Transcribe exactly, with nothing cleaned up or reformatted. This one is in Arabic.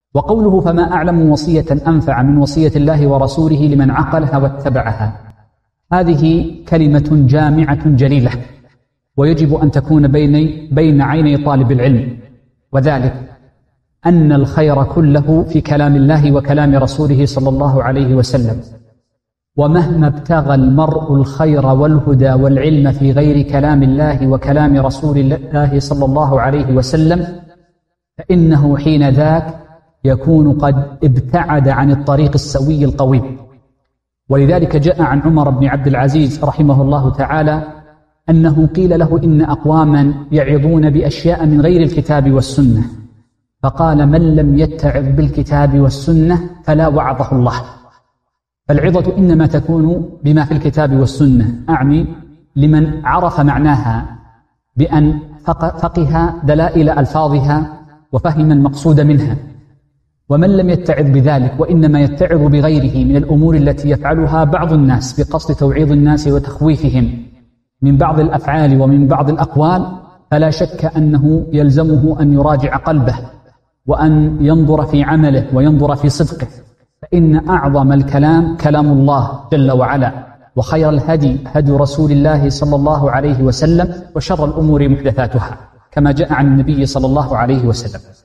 وقوله فما أعلم وصية أنفع من وصية الله ورسوله لمن عقلها واتبعها، هذه كلمة جامعة جليلة، ويجب أن تكون بين بين عيني طالب العلم، وذلك أن الخير كله في كلام الله وكلام رسوله صلى الله عليه وسلم، ومهما ابتغى المرء الخير والهدى والعلم في غير كلام الله وكلام رسول الله صلى الله عليه وسلم فإنه حين ذاك يكون قد ابتعد عن الطريق السوي القويم. ولذلك جاء عن عمر بن عبد العزيز رحمه الله تعالى أنه قيل له إن أقواما يعظون بأشياء من غير الكتاب والسنة، فقال من لم يتعظ بالكتاب والسنة فلا وعظه الله. فالعظة إنما تكون بما في الكتاب والسنة، أعني لمن عرف معناها بأن فقه دلائل ألفاظها وفهم المقصود منها. ومن لم يتعظ بذلك وإنما يتعظ بغيره من الأمور التي يفعلها بعض الناس بقصد توعيظ الناس وتخويفهم من بعض الأفعال ومن بعض الأقوال، فلا شك أنه يلزمه أن يراجع قلبه وأن ينظر في عمله وينظر في صدقه، فإن أعظم الكلام كلام الله جل وعلا، وخير الهدي هدي رسول الله صلى الله عليه وسلم، وشر الأمور محدثاتها كما جاء عن النبي صلى الله عليه وسلم.